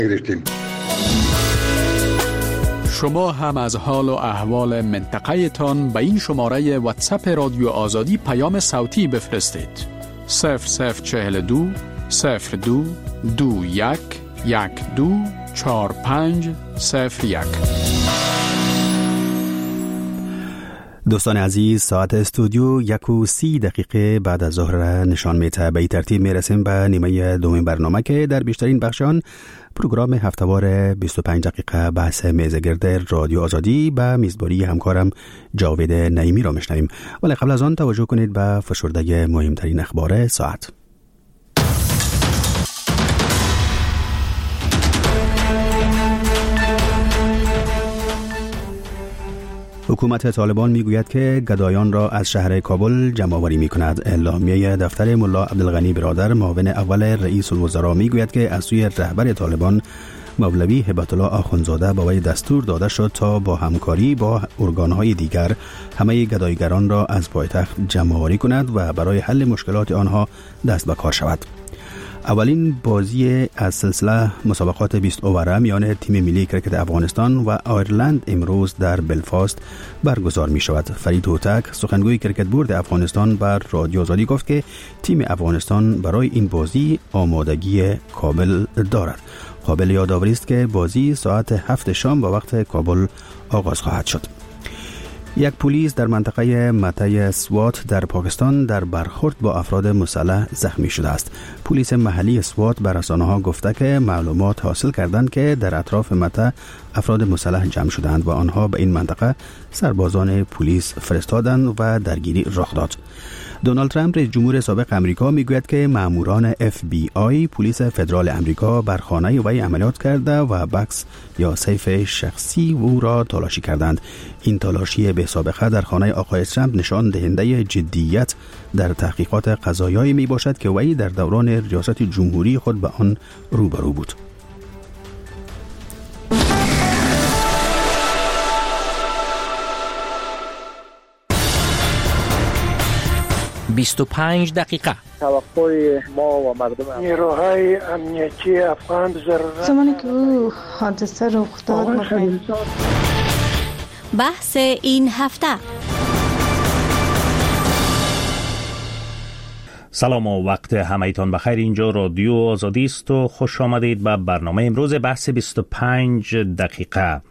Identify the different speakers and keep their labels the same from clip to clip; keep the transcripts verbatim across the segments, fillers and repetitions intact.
Speaker 1: گرفتیم.
Speaker 2: شما هم از حال و احوال منطقه تان به این شماره واتساپ رادیو آزادی پیام صوتی بفرستید. صفر صفر چهل دو صفر دو دو یک یک دو چهار پنج صفر یک.
Speaker 3: دوستان عزیز، ساعت استودیو یک و سی دقیقه بعد از ظهر نشان میده. به این ترتیب میرسیم به نیمه دومین برنامه که در بیشترین بخشان پروگرام هفتهوار بیست و پنج دقیقه بحث میزگرد رادیو آزادی به میزبانی همکارم جاوید نعیمی را میشنویم. ولی قبل از آن توجه کنید به فشرده مهمترین اخبار ساعت. حکومت طالبان میگوید که گدایان را از شهر کابل جمع آوری میکند. اعلامیه دفتر ملا عبدالغنی برادر معاون اول رئیس الوزراء میگوید که از سوی رهبر طالبان مولوی هبت الله آخوندزاده با وی دستور داده شد تا با همکاری با ارگانهای دیگر همه گدایگران را از پایتخت جمع آوری کند و برای حل مشکلات آنها دست به کار شود. اولین بازی از سلسله مسابقات بیست اووره میان تیم ملی کرکت افغانستان و آیرلند امروز در بلفاست برگزار می شود. فرید هوتک سخنگوی کرکت بورد افغانستان بر رادیو آزادی گفت که تیم افغانستان برای این بازی آمادگی کامل دارد. قابل یادآوری است که بازی ساعت هفت شام با وقت کابل آغاز خواهد شد. یک پلیس در منطقه مته سوات در پاکستان در برخورد با افراد مسلح زخمی شده است. پلیس محلی سوات به رسانه‌ها گفته که معلومات حاصل کردند که در اطراف مته افراد مسلح جمع شدند و آنها به این منطقه سربازان پلیس فرستادند و درگیری رخ داد. دونالد ترامپ رئیس جمهور سابق امریکا میگوید که ماموران اف بی آی پلیس فدرال امریکا بر خانه وی عملیات کرده و بکس یا سیف شخصی او را تلاشی کردند. این تلاشی به سابقه در خانه آقای ترامپ نشان دهنده جدیت در تحقیقات قضایایی می باشد که وی در دوران ریاست جمهوری خود به آن روبرو بود.
Speaker 4: بیست و پنج دقیقه.
Speaker 5: توقع ما و مردم
Speaker 6: نیروهای امنیتی افغان ضرورت
Speaker 7: زمانی که او حادثه رخ داد
Speaker 8: بحث این هفته.
Speaker 9: سلام و وقت همه‌تان بخیر. اینجا رادیو آزادی است و خوش آمدید به برنامه امروز بحث بیست و پنج دقیقه.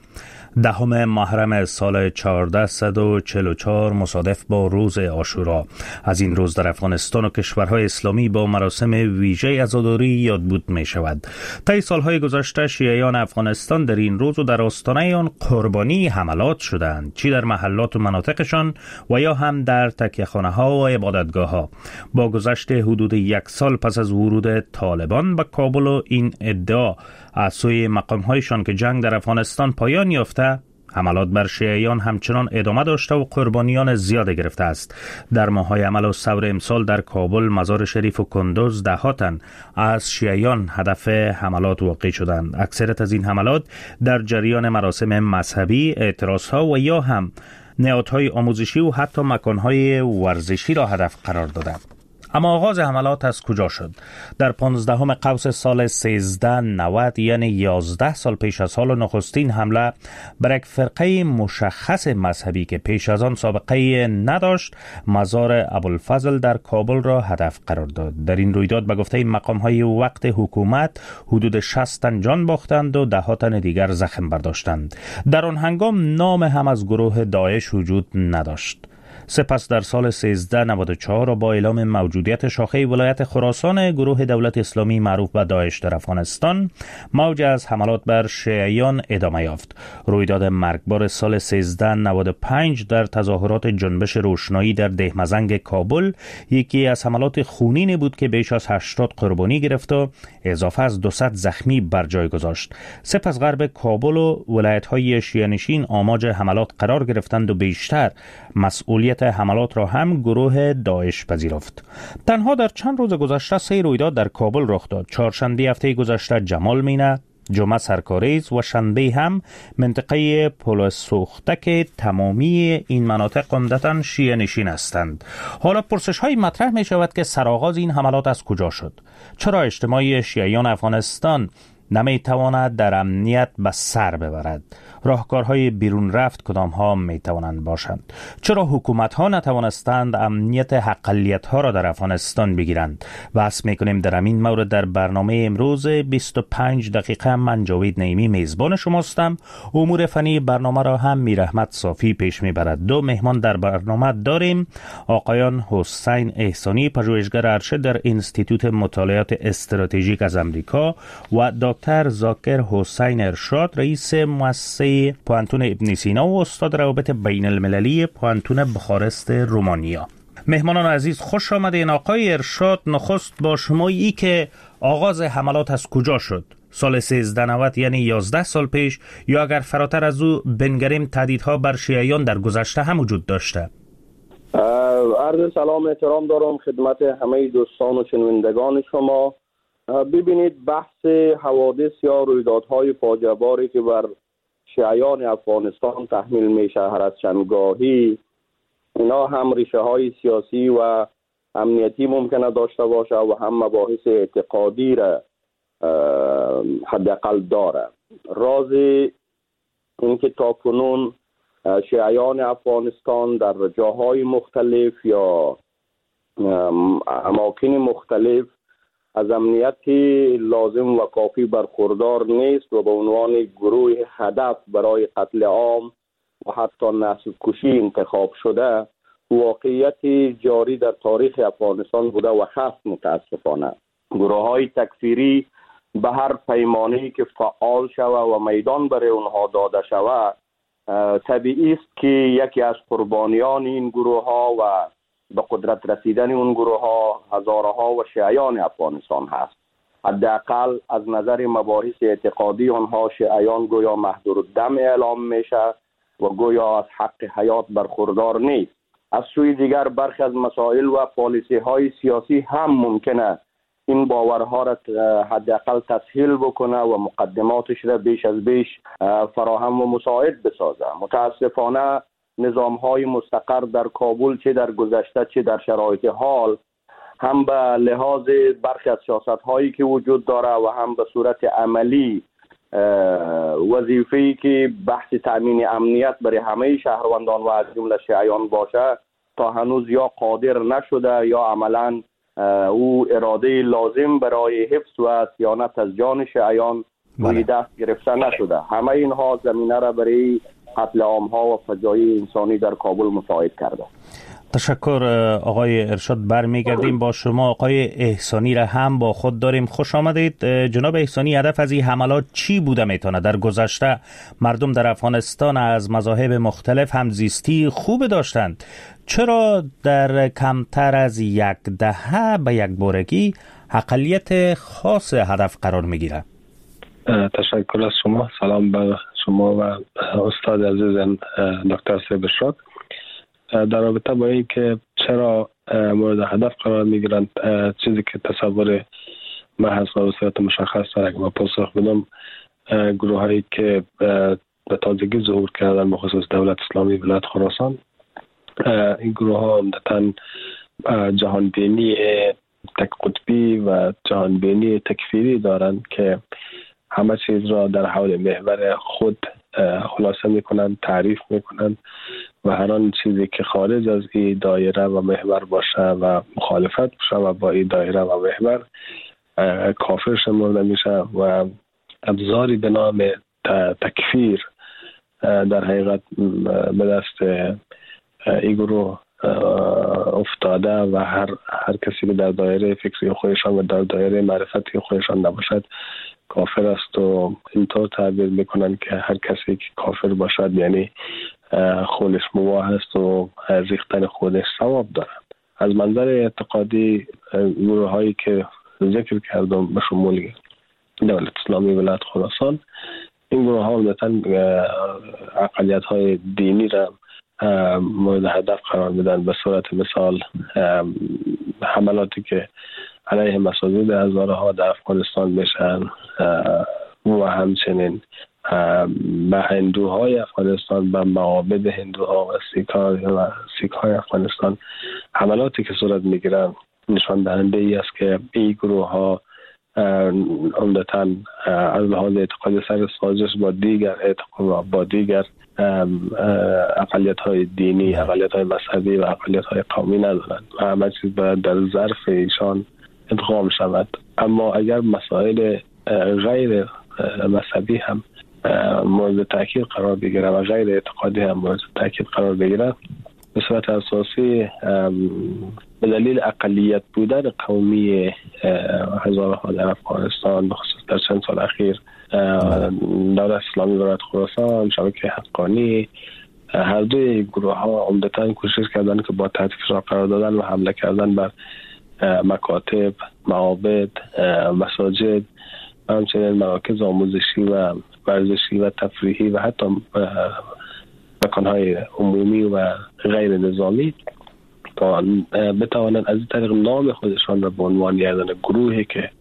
Speaker 9: دهم محرم سال چهاردهصد و چهل و چهار مصادف با روز عاشورا. از این روز در افغانستان و کشورهای اسلامی با مراسم ویژه عزاداری یادبود می شود. طی سالهای گذشته شیعیان افغانستان در این روز و در آستانه آن قربانی حملات شدند، چی در محلات و مناطقشان و یا هم در تکیه‌خانه ها و عبادتگاه ها. با گذشت حدود یک سال پس از ورود طالبان به کابل و این ادعا از سوی مقام‌هایشان که جنگ در افغانستان پایان یافته، حملات بر شیعیان همچنان ادامه داشته و قربانیان زیاد گرفته است. در ماه‌های عمل و ثور امسال در کابل، مزار شریف و کندوز ده تن از شیعیان هدف حملات واقع شدند. اکثریت از این حملات در جریان مراسم مذهبی، اعتراضها و یا هم نهادهای آموزشی و حتی مکانهای ورزشی را هدف قرار دادند. اما آغاز حملات از کجا شد؟ در پانزدهم قوس سال سیزده نود، یعنی یازده سال پیش از سال نخستین حمله بر یک فرقه مشخص مذهبی که پیش از آن سابقه نداشت، مزار ابوالفضل در کابل را هدف قرار داد. در این رویداد به گفته مقام‌های وقت حکومت حدود شصت تن جان باختند و ده تن دیگر زخم برداشتند. در آن هنگام نام هم از گروه داعش وجود نداشت. سپس در سال سیزده نود و چهار با اعلام موجودیت شاخه ولایت خراسان گروه دولت اسلامی معروف به داعش در افغانستان، موج از حملات بر شیعیان ادامه یافت. رویداد مرگبار سال سیزده نود و پنج در تظاهرات جنبش روشنایی در دهمزنگ کابل یکی از حملات خونین بود که بیش از هشتاد قربانی گرفت و اضافه از دویست زخمی بر جای گذاشت. سپس غرب کابل و ولایت‌های شیعه‌نشین آماج حملات قرار گرفتند و بیشتر مسئولیت حملات را هم گروه داعش پذیرفت. تنها در چند روز گذشته سه رویداد در کابل رخ داد. چهارشنبه هفته گذشته جمال مینه، جمعه سرکاریز و شنبه هم منطقه پل سوخته که تمامی این مناطق عمدتاً شیعه نشین هستند. حالا پرسش های مطرح می شود که سرآغاز این حملات از کجا شد؟ چرا اجتماع شیعیان افغانستان نمیتواند در امنیت به سر ببرد. راهکارهای بیرون رفت کدام ها میتوانند باشند؟ چرا حکومت ها نتوانستند امنیت اقلیت ها را در افغانستان بگیرند؟ بحث میکنیم در این مورد در برنامه امروز بیست و پنج دقیقه. من جاوید نعیمی میزبان شماستم. امور فنی برنامه را هم میر احمد صافی پیش میبرد. دو مهمان در برنامه داریم: آقایان حسین احسانی، پژوهشگر ارشد در انستیتوت مطالعات استراتژیک از امریکا، و دکتر ذاکر حسین ارشاد، رئیس مؤسسه پوانتون ابن سینا و استاد روابط بین المللی پوانتون بخارست رومانیا. مهمانان عزیز خوش آمدین. آقای ارشاد، نخست با شما ای که آغاز حملات از کجا شد؟ سال سیزده نود، یعنی یازده سال پیش، یا اگر فراتر از او بنگریم تهدیدها بر شیعیان در گذشته هم وجود داشته؟
Speaker 5: عرض سلام احترام دارم خدمت همه دوستان و شنوندگان شما. ببینید، بحث حوادث یا رویدادهای فاجعه باری که بر شیعیان افغانستان تحمیل میشه هر از چندگاهی، اینا هم ریشه های سیاسی و امنیتی ممکنه داشته باشه و هم مباحث اعتقادی را حداقل داره. راز اینکه تا کنون شیعیان افغانستان در جاهای مختلف یا اماکن مختلف از امنیت لازم و کافی برخوردار نیست و به عنوان گروه هدف برای قتل عام و حتی نسل کشی انتخاب شده، واقعیت جاری در تاریخ افغانستان بوده و هست. متاسفانه گروه های تکفیری به هر پیمانه‌ای که فعال شوه و میدان برای اونها داده شوه، طبیعی است که یکی از قربانیان این گروه ها و به قدرت رسیدن اون گروه ها هزارها و شیعیان افغانستان هست. حداقل از نظر مباحث اعتقادی آنها شیعیان گویا محدودالدم اعلام میشه و گویا از حق حیات برخوردار نیست. از سوی دیگر برخی از مسائل و پالیسی های سیاسی هم ممکنه این باورها را حداقل تسهیل بکنه و مقدماتش را بیش از بیش فراهم و مساعد بسازه. متاسفانه نظام های مستقر در کابل چه در گذشته چه در شرایط حال، هم به لحاظ برخی از سیاست هایی که وجود داره و هم به صورت عملی وظیفه‌ای که بحث تامین امنیت برای همه شهروندان و از جمله شیعیان باشه، تا هنوز یا قادر نشده یا عملاً او اراده لازم برای حفظ و صیانت از جان شیعیان روی دست گرفته نشده. همه اینها زمینه را برای قتل عام‌ها و فجایع انسانی در کابل مساعد کرده.
Speaker 9: تشکر آقای ارشاد. برمیگردیم با شما. آقای احسانی را هم با خود داریم. خوش آمدید جناب احسانی. هدف از این حملات چی بوده میتونه؟ در گذشته مردم در افغانستان از مذاهب مختلف همزیستی خوب داشتند، چرا در کمتر از یک دهه به یک بارگی اقلیت خاص هدف قرار میگیره؟
Speaker 1: تشکر از شما. سلام به شما و استاد عزیزم دکتر صاحب ارشاد. در رابطه با این که چرا مورد هدف قرار میگیرند، چیزی که تصور محض و صورت مشخص داره که با پاسخ بدم، گروه هایی که به تازگی ظهور کردن به خصوص دولت اسلامی ولایت خراسان، این گروه ها عمدتاً جهانبینی تک قطبی و جهانبینی تکفیری دارند که همه چیز را در حول محور خود خلاصه میکنند، تعریف میکنند و هر آن چیزی که خارج از این دایره و محور باشه و مخالفت باشه و با این دایره و محور کافر شمرده میشه و ابزاری به نام تکفیر در حقیقت به دست این گروه افتاده و هر هر کسی که در دایره فکری خودشان و در دایره معرفتی خودشان نباشد کافر است و اینطور تعبیر میکنن که هر کسی که کافر باشد یعنی خودش مباح است و ریختن خودش ثواب دارد. از منظر اعتقادی گروه هایی که ذکر کردم به شمول دولت اسلامی ولایت خراسان، این گروه ها عمدتاً اقلیت های دینی را مورد هدف قرار میدن. به صورت مثال حملاتی که علیه مساجد هزارها در افغانستان میشن و همچنین به هندوهای افغانستان، به معابد هندوها و سیکهای افغانستان حملاتی که صورت میگیرن نشان دهنده ای است که این گروه ها عمدتاً از لحاظ اعتقاد سر سازش با دیگر اعتقاد با دیگر اقلیت‌های دینی، اقلیت‌های مذهبی و اقلیت‌های قومی ندارند و همه چیز باید در ظرف ایشان ادغام شود. اما اگر مسائل غیر مذهبی هم مورد تاکید قرار بگیره و غیر اعتقادی هم مورد تاکید قرار بگیره، به صورت اساسی به دلیل اقلیت بودن قومی هزارها در افغانستان، به خصوص در چند سال اخیر دولت اسلامی برای خراسان، شبکه حقانی، هر دوی گروه ها عمدتاً کوشش کردن که با تحت فشار قرار دادن و حمله کردن بر مکاتب، معابد، مساجد و همچنین مراکز آموزشی و ورزشی و تفریحی و حتی مکانهای عمومی و غیر نظامی تا بتوانند از این طریق نام خودشان را به عنوان یک گروهی که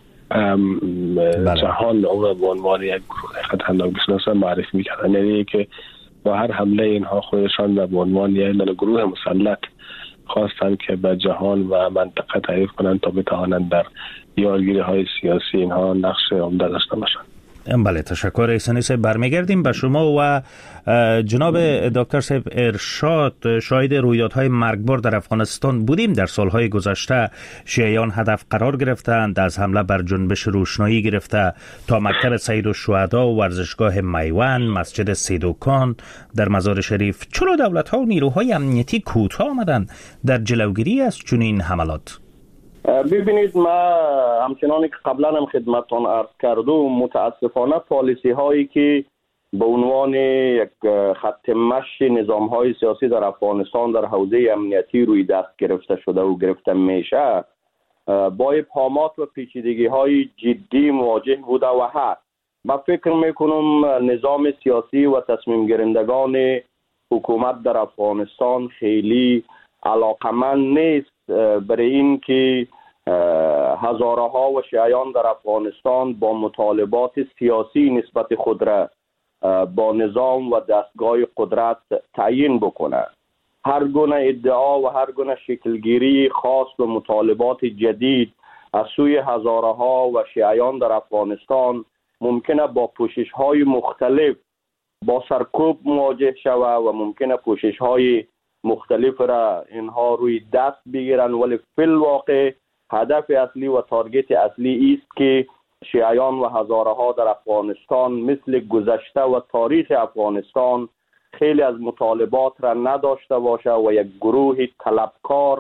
Speaker 1: بله. جهان اون را به عنوان یک گروه خطرناک بشناسه معرفی میکردن، یعنی که با هر حمله اینها خودشان را به عنوان یک گروه مسلط خواستند که به جهان و منطقه تعریف کنند تا بتوانند در یارگیری های سیاسی اینها نقش عمده داشته باشند.
Speaker 9: بله، تشکر احسانی صاحب. برمیگردیم به شما و جناب دکتر صاحب ارشاد. شاهد رویدادهای مرگبار در افغانستان بودیم. در سالهای گذشته شیعیان هدف قرار گرفتند، از حمله بر جنبش روشنایی گرفته تا مکتب سید الشهدا و ورزشگاه میوان، مسجد سیدوکان در مزار شریف. چرا دولت‌ها و نیروهای امنیتی کوتاه آمدند در جلوگیری از چنین حملات؟
Speaker 5: ببینید، ما همچنانی که قبلا هم خدمتتان عرض کردم، متاسفانه پالیسی هایی که به عنوان یک خط مشی نظام های سیاسی در افغانستان در حوزه امنیتی روی دست گرفته شده و گرفته میشه با ابهامات و پیچیدگی های جدی مواجه بوده و هست. من فکر میکنم نظام سیاسی و تصمیم گیرندگان حکومت در افغانستان خیلی علاقمند نیست برای این که هزارها و شیعیان در افغانستان با مطالبات سیاسی نسبت خود را با نظام و دستگاه قدرت تعیین بکنه. هر گونه ادعا و هر گونه شکلگیری خاص و مطالبات جدید از سوی هزارها و شیعیان در افغانستان ممکنه با پوشش های مختلف با سرکوب مواجه شود و ممکنه پوشش های مختلف را اینها روی دست بگیرن، ولی فی الواقع هدف اصلی و تارگت اصلی است که شیعیان و هزارها در افغانستان مثل گذشته و تاریخ افغانستان خیلی از مطالبات را نداشته باشه و یک گروه طلبکار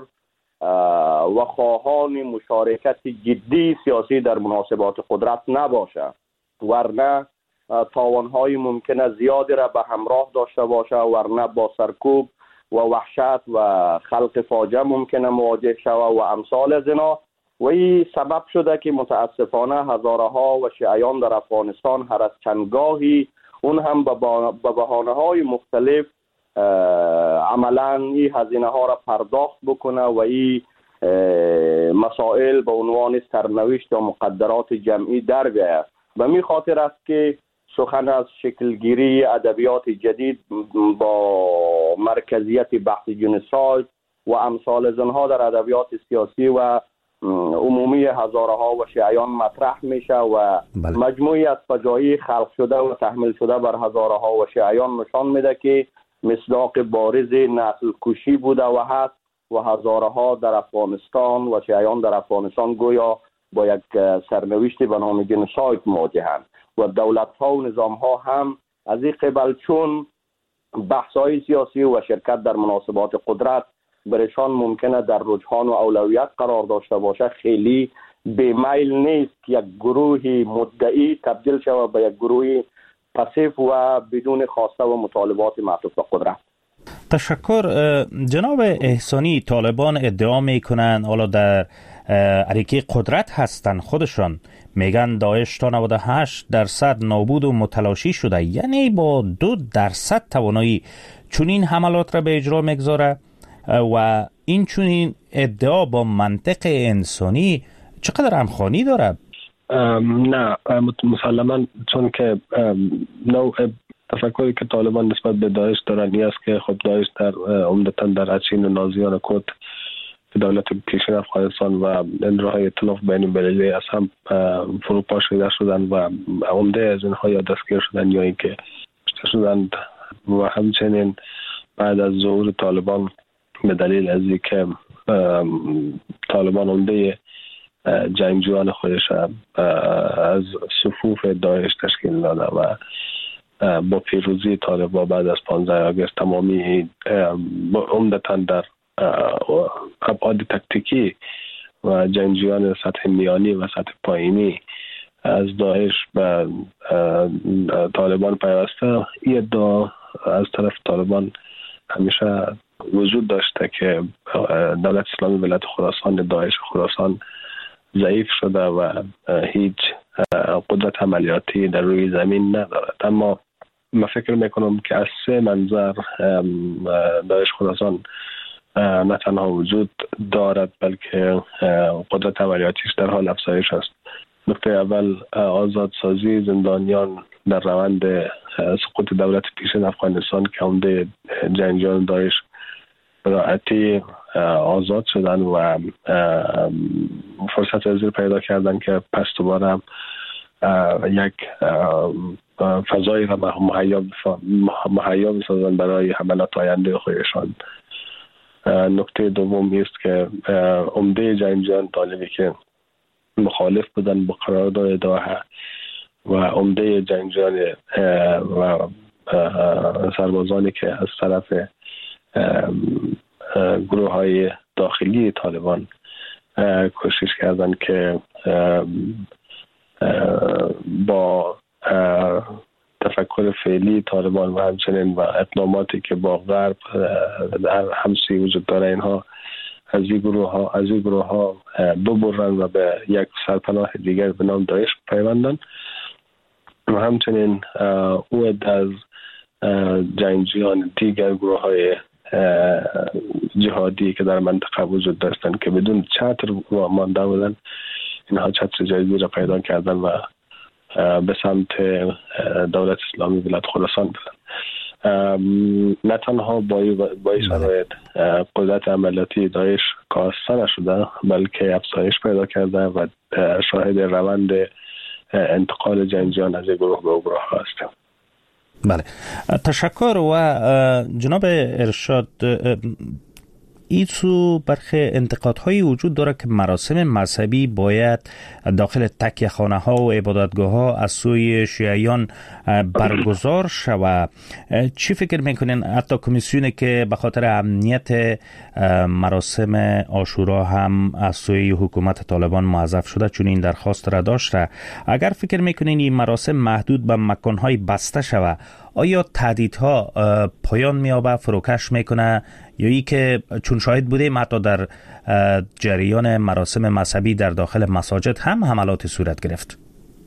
Speaker 5: و خواهان مشارکت جدی سیاسی در مناسبات قدرت نباشه، ورنه تاوانهای ممکنه زیادی را به همراه داشته باشه، ورنه با سرکوب و وحشت و خلق فاجعه ممکنه مواجه شود و امثال از اینا. و این سبب شده که متاسفانه هزارها و شیعیان در افغانستان هر از چندگاهی اون هم به بهانه‌های مختلف عملاً این هزینه ها را پرداخت بکنه و این مسائل به عنوان سرنوشت و مقدرات جمعی در بیاید. و می خاطر است که سخن از شکلگیری ادبیات جدید با مرکزیت بحث جنساید و امثال از آنها در ادبیات سیاسی و عمومی هزارها و شیعیان مطرح میشه و بله. مجموعی از فجایع خلق شده و تحمیل شده بر هزارها و شیعیان نشان میده که مصداق بارز نسل کشی بوده و هست و هزارها در افغانستان و شیعیان در افغانستان گویا با یک سرنوشت به نام جنساید مواجهند و دولت ها و نظام ها هم از این قبل چون بحث های سیاسی و شرکت در مناسبات قدرت برشان ممکنه در رجحان و اولویت قرار داشته باشه، خیلی بیمیل نیست که یک گروه مدعی تبدیل شود به یک گروه پسیو و بدون خواسته و مطالبات معطوف به قدرت.
Speaker 9: تشکر. جناب احسانی، طالبان ادعا میکنن حالا در عریقه قدرت هستن، خودشان میگن داعش تا نود و هشت درصد نابود و متلاشی شده، یعنی با دو درصد توانایی چنین حملات را به اجرا میگذاره و این چنین ادعا با منطق انسانی چقدر همخوانی داره؟
Speaker 1: نه مسلما، چون که نوع تفکری که طالبان نسبت به داعش دارن این است که خب داعش در عمدتاً در اچین و نازیان کرد دولت پیشین افغانستان و نیروهای ائتلاف بین المللی از هم فروپاشیده شدن و عمده از اینها یا دستگیر شدن یا اینکه کشته شدند و همچنین بعد از ظهور طالبان به دلیل از اینکه طالبان عمده جنگجویان خودش از صفوف داعش تشکیل داده و با پیروزی طالبان بعد از پانزده آگوست تمامی عمدتاً در ابعاد تکتیکی و جنگجویان سطح میانی و سطح پایینی از داعش به طالبان پیوسته. این ادعا از طرف طالبان همیشه وجود داشته که دولت اسلامی ولایت خراسان، داعش خراسان ضعیف شده و هیچ قدرت عملیاتی در روی زمین ندارد. اما من فکر میکنم که از سه منظر داعش خراسان نه تنها وجود دارد بلکه قدرت عملیاتیش در حال افزایش است. نکته اول آزادسازی زندانیان در روند سقوط دولت پیشین افغانستان که عمده جنگجویان داعش به راحتی آزاد شدن و فرصت وزیر پیدا کردن که پس دوباره یک فضایی را مهیا بسازن برای حملات آینده خودشان. نکته دوم است که عمده جنگجویان طالبی که مخالف بودن با قرارداد دوحه و عمده جنگجویان و سربازانی که از طرف گروه های داخلی طالبان کوشش کردن که با تفکر فعلی طالبان و همچنین و اقداماتی که با غرب در همسویی وجود داره اینها از این گروه ها از این گروه ها ببرن و به یک سرپناه دیگر به نام داعش پیوندن و همچنین او از جنگجویان دیگر گروه های جهادی که در منطقه وجود داشتند که بدون چتر مانده بودن، اینها چتر جدیدی را پیدا کردن و به سمت دولت اسلامی ولایت خراسان بودن. نه تنها با این شرایط قدرت عملیاتی داعش کاسته نشده بلکه افزایش پیدا کرده و شاهد روند انتقال جنگجویان از یک گروه به گروه هستیم.
Speaker 9: بله، تشکر. و جناب ارشاد، ایسو برخی انتقادهایی وجود داره که مراسم مذهبی باید داخل تکیه خانه ها و عبادتگاه ها از سوی شیعیان برگزار شود. چی فکر میکنین؟ حتی کمیسیونی که به خاطر امنیت مراسم عاشورا هم از سوی حکومت طالبان موظف شده چون این درخواست را داشته، اگر فکر میکنین این مراسم محدود به مکانهای بسته شود، آیا تهدیدها پایان میابه، فروکش میکنه، یا ای که چون شاهد بودیم حتی در جریان مراسم مذهبی در داخل مساجد هم حملات صورت گرفت؟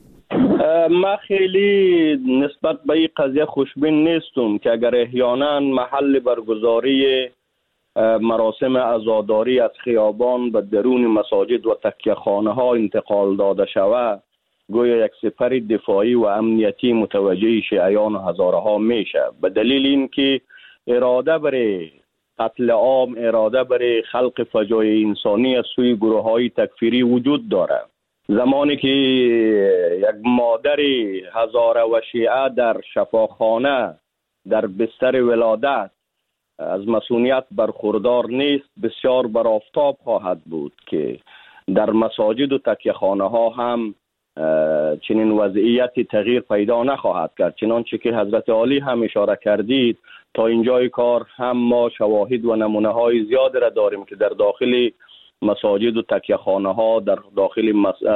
Speaker 5: ما خیلی نسبت به این قضیه خوشبین نیستم که اگر احیانا محل برگزاری مراسم عزاداری از خیابان به درون مساجد و تکیه خانه ها انتقال داده شود، گویا یک سپر دفاعی و امنیتی متوجه شیعیان و هزاره ها میشه، به دلیل اینکه اراده برای قتل عام، اراده برای خلق فجایع انسانی از سوی گروه های تکفیری وجود داره. زمانی که یک مادر هزاره و شیعه در شفاخانه در بستر ولادت از مسئولیت برخوردار نیست، بسیار بر آفتاب خواهد بود که در مساجد و تکیه خانه ها هم چنین وضعیتی تغییر پیدا نخواهد کرد. چنانچه که حضرت عالی هم اشاره کردید، تا اینجای کار هم ما شواهد و نمونه های زیاد را داریم که در داخل مساجد و تکیه خانه ها، در داخل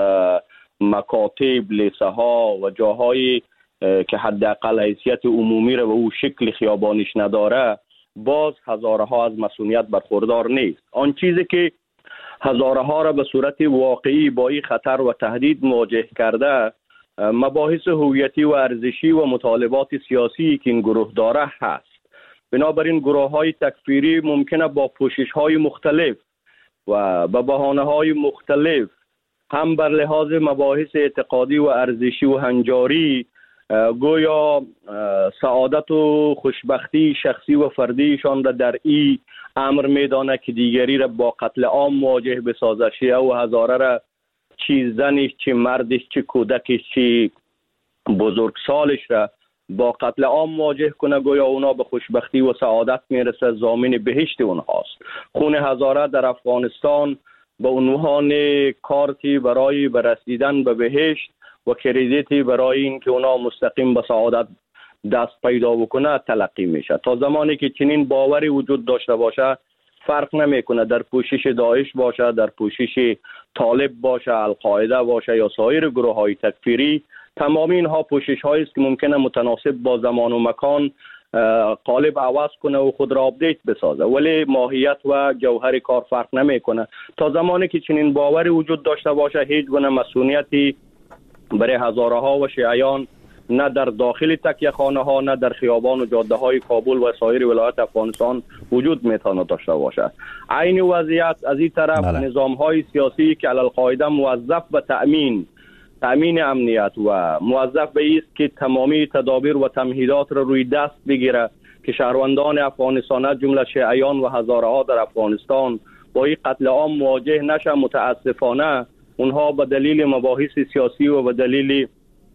Speaker 5: مکاتب، لیسه ها و جاهایی که حداقل حیثیت عمومی را به او شکل خیابانیش نداره، باز هزاره ها از مسئولیت برخوردار نیست. آن چیزی که هزاره ها را به صورت واقعی با این خطر و تهدید مواجه کرده، مباحث هویتی و ارزشی و مطالبات سیاسی که این گروه داره هست. بنابراین گروه های تکفیری ممکنه با پوشش های مختلف و با بهانه های مختلف هم بر لحاظ مباحث اعتقادی و ارزشی و هنجاری گویا سعادت و خوشبختی شخصی و فردیشان را در این امر میدانه که دیگری را با قتل عام مواجه بسازه، شیعه و هزاره را چی زنش چی مردش چی کودکش چی بزرگسالش را با قتل عام مواجه کنه، گویا اونا به خوشبختی و سعادت میرسه، ضامن بهشت اونهاست. خون هزاره در افغانستان به عنوان کارتی برای برسیدن به بهشت و کردیتی برای این که اونا مستقیم به سعادت دست پیدا بکنه تلقی میشه. تا زمانی که چنین باوری وجود داشته باشه، فرق نمیکنه در پوشش داعش باشه، در پوشش طالب باشه، القاعده باشه یا سایر گروه های تکفیری، تمام اینها پوشش هایی است که ممکنه متناسب با زمان و مکان قالب عوض کنه و خود را آپدیت بسازه، ولی ماهیت و جوهر کار فرق نمیکنه. تا زمانی که چنین باوری وجود داشته باشه، هیچ گونه مسئولیتی برای هزاره ها و شیعیان نه در داخل تکیه خانه ها نه در خیابان و جاده های کابل و سایر ولایت افغانستان وجود میتونه داشته باشه. عین وضعیت از این طرف بله. نظام های سیاسی که علی القاعده موظف به تأمین تأمین امنیت و موظف به است که تمامی تدابیر و تمهیدات را روی دست بگیره که شهروندان افغانستان جمله شیعیان و هزاره ها در افغانستان با این قتل عام مواجه نشه، متاسفانه اونها به دلیل مباحث سیاسی و به دلیل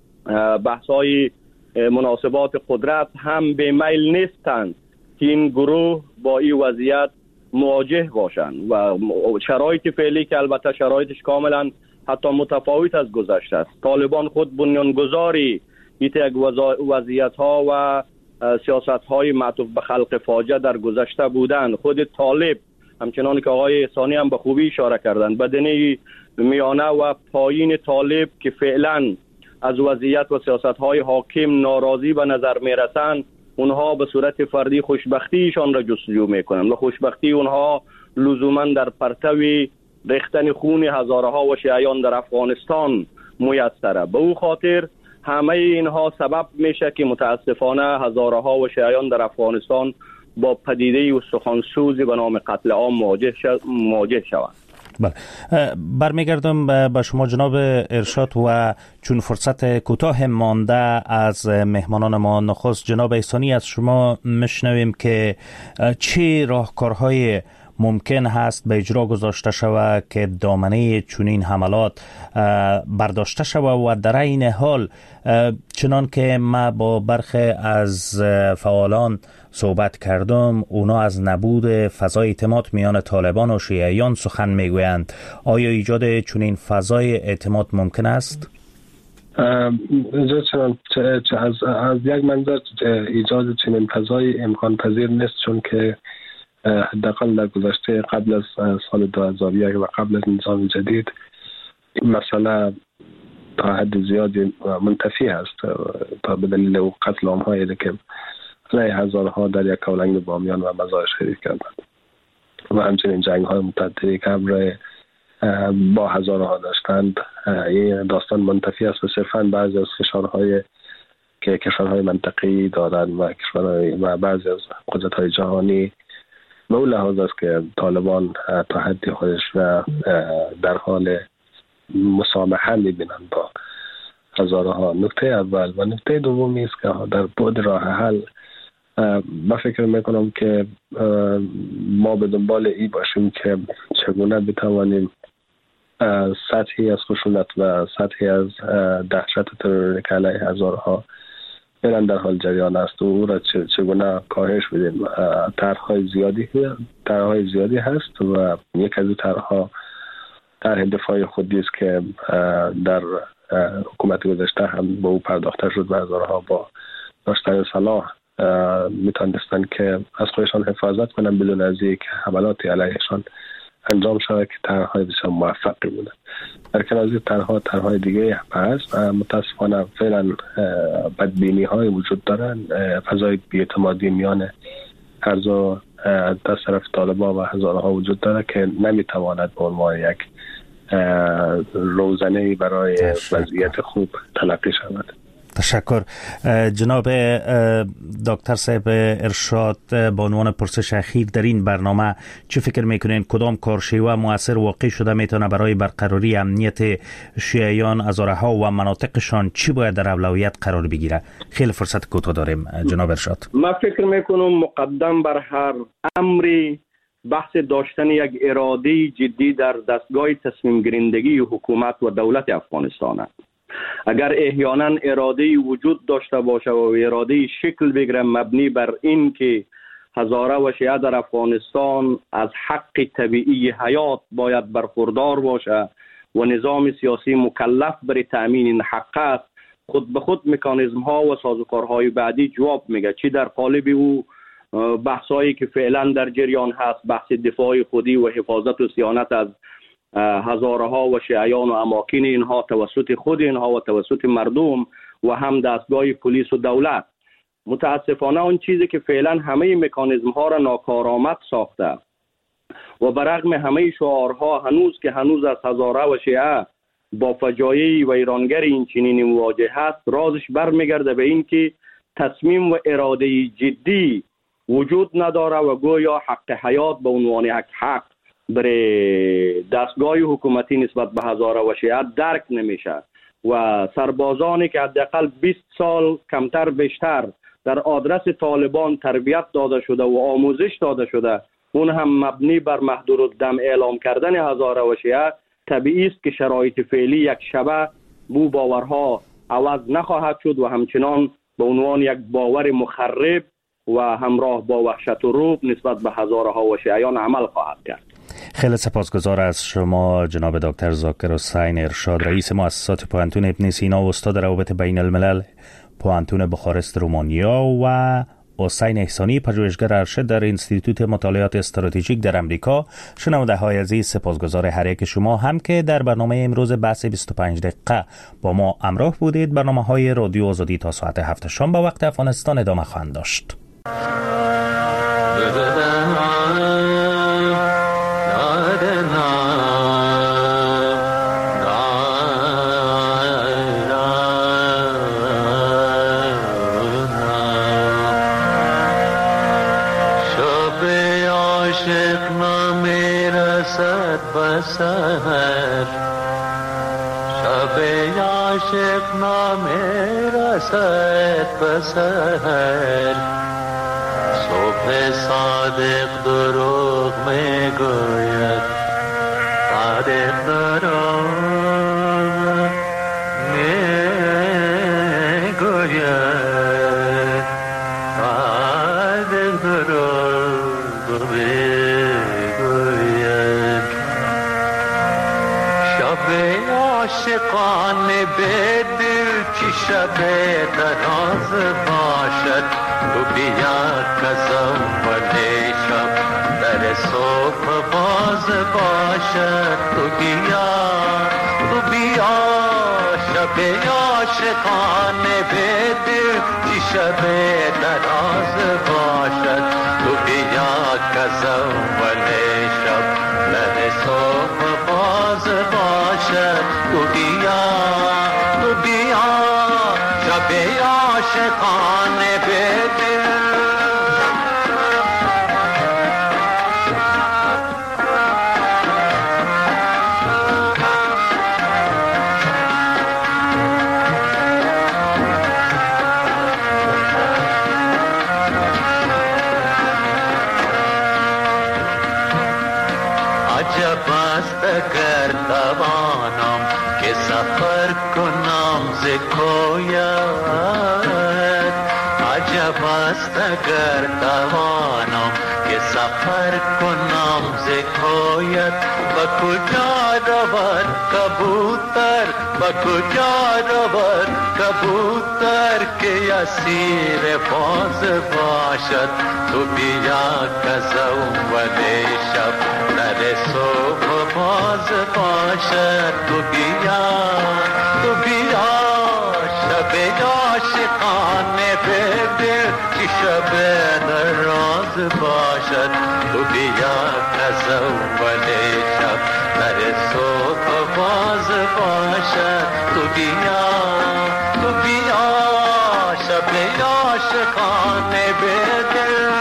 Speaker 5: بحث‌های مناسبات قدرت هم به میل نیستند که این گروه با این وضعیت مواجه باشند و شرایط فعلی که البته شرایطش کاملا حتی متفاوت از گذشته است. طالبان خود بنیانگذاری یک وضعیت‌ها و سیاست‌های معطوف به خلق فاجعه در گذشته بودند. خود طالب همچنان که آقای احسانی هم به خوبی اشاره کردند، بدنه میانه و پایین طالب که فعلا از وضعیت و سیاست‌های حاکم ناراضی به نظر میرسند، اونها به صورت فردی خوشبختیشان را جستجو میکنند و خوشبختی اونها لزوما در پرتوی ریختن خون هزاره ها و شیعیان در افغانستان میسره. به او خاطر همه اینها سبب میشه که متاسفانه هزاره ها و شیعیان در افغانستان با پدیده استخوان‌سوزی به نام قتل عام مواجه مواجه شوند.
Speaker 9: بله، برمیگردم به شما جناب ارشاد و چون فرصت کوتاه مانده از مهمانان ما، نخست جناب احسانی از شما میشنویم که چه راهکارهای ممکن هست به اجرا گذاشته شود که دامنه چنین حملات برداشته شود و در این حال چنان که ما با برخی از فعالان صحبت کردم، اونا از نبود فضای اعتماد میان طالبان و شیعیان سخن میگویند. آیا ایجاد چنین فضای اعتماد ممکن است؟
Speaker 1: از, از یک منظر ایجاد چنین فضای امکان پذیر نیست، چون که حداقل در گذشته قبل از سال دو هزار و یک و قبل از نظام جدید مسئله تا حد زیادی منتفی هست تا به دلیل قتل عام‌هایی که علیه هزارها در یک کولنگ بامیان و مزار شریف کردند و همچنین جنگ‌های متعددی که همراه با هزارها داشتند. این داستان منتفی است و صرفاً بعضی از فشارهای که کشورهای منطقه‌ای دارند و کشورهای و بعضی از قدرت‌های جهانی به اون لحاظ است که طالبان تا حدی خودش را در حال مسامحه می‌بینند با هزارها. نکته اول و نکته دومی است که در بعد راه حل من فکر میکنم که ما به دنبال ای باشیم که چگونه بتوانیم سطحی از خشونت و سطحی از دهشت تروری که علیه هزارها فعلا در حال جریان است و او را چگونه کاهش بدیم. طرح‌های زیادی طرح‌های زیادی هست و یک از این طرح‌ها طرح دفاع خودی است که در حکومت گذشته هم به او پرداخته شد و هزارها با داشتن سلاح میتونستند که از خودشان حفاظت کنند بدون از یک حملاتی علیهشان انجام شود که طرح‌های بسیار موفقی بودند. در کنار از این طرح‌ها طرح‌های دیگه هم هست. متاسفانه فعلا بدبینی‌های وجود دارند، فضای بی‌اعتمادی میان هر دو دست طرف طالبان و هزارها وجود داره که نمیتواند به عنوان یک روزنه‌ای برای وضعیت خوب تلقی شود.
Speaker 9: تشکر. جناب دکتر صاحب ارشاد، با عنوان پرسش اخیر در این برنامه چه فکر میکنین کدام کارشیوه مؤثر واقع شده میتونه برای برقراری امنیت شیعیان هزارها و مناطقشان چی باید در اولویت قرار بگیره؟ خیلی فرصت کوتاه داریم جناب ارشاد.
Speaker 5: من فکر میکنم مقدم بر هر امری بحث داشتن یک اراده جدی در دستگاه تصمیم گیرندگی حکومت و دولت افغانستان است. اگر احیانا اراده وجود داشته باشه و اراده شکل بگیره مبنی بر این که هزاره و شیعه در افغانستان از حق طبیعی حیات باید برخوردار باشه و نظام سیاسی مکلف برای تأمین این حق است، خود به خود مکانیزم ها و سازوکارهای بعدی جواب میگه، چی در قالب او بحثایی که فعلا در جریان هست، بحث دفاع خودی و حفاظت و صیانت از هزاره ها و شیعیان و اماکن اینها توسط خود اینها و توسط مردم و هم دستگاه پلیس و دولت. متاسفانه اون چیزی که فعلا همه مکانیزم ها را ناکارآمد ساخته و برغم همه شعارها هنوز که هنوز از هزاره و شیعه با فجایع و ایرانگر این چنینی مواجه هست، رازش برمیگرده به این که تصمیم و اراده جدی وجود نداره و گویا حق حیات به عنوان یک حق برای دستگاه حکومتی نسبت به هزاره و شیعه درک نمیشه و سربازانی که حداقل بیست سال کمتر بیشتر در آدرس طالبان تربیت داده شده و آموزش داده شده، اون هم مبنی بر محدودالدم اعلام کردن هزاره و شیعه، طبیعی است که شرایط فعلی یک شبه بو باورها عوض نخواهد شد و همچنان به عنوان یک باور مخرب و همراه با وحشت و رعب نسبت به هزاره ها و شیعیان عمل خواهد کرد.
Speaker 9: خیلی سپاسگزار از شما جناب دکتر ذاکر حسین ارشاد، رئیس مؤسسات پوهنتون ابن سینا و استاد روابط بین الملل پوهنتون بخارست رومانیا و حسین احسانی پژوهشگر ارشد در انستیتوت مطالعات استراتژیک در امریکا. شنونده های عزیز، سپاسگزار هر یک شما هم که در برنامه امروز بحث بیست و پنج دقیقه با ما همراه بودید. برنامه های رادیو آزادی تا ساعت هفت شام به وقت افغانستان ادامه خواهند داشت.
Speaker 10: سحر شب عاشق نامه رسد به سحر، صبح صادق دروغ می گوید، صادق دروغ می گوید، صادق دروغ می عاشقان به دل کی شب دراز باشد، تو بیا کزم ولی شب در صبح باز باشد، تو بیا تو بیا شب عاشقان به دل کی شب دراز باشد، تو بیا کزم ولی شب در صبح باز باشد، تو بیا تو بیا شب عاشقان به دل. عجب است اگر توانم که سفر کنم ز کویت، عجب است اگر توانم که سفر کنم ز کویت، و کجا رود کبوتر و کجا رود کبوتر که اسیر باز باشد، تو بیا کزم ولی شب در صبح باز باشد، تو بیا تو بیا شب عاشقانه به دل که شب دراز باشد، تو بیا کزم ولی شب در صبح باز باشد، تو بیا تو بیا شب عاشقانه به دل.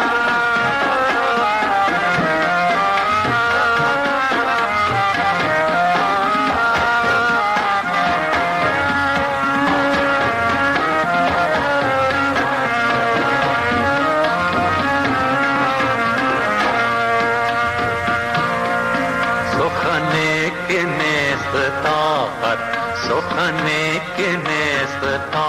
Speaker 10: سخنی که نیست تا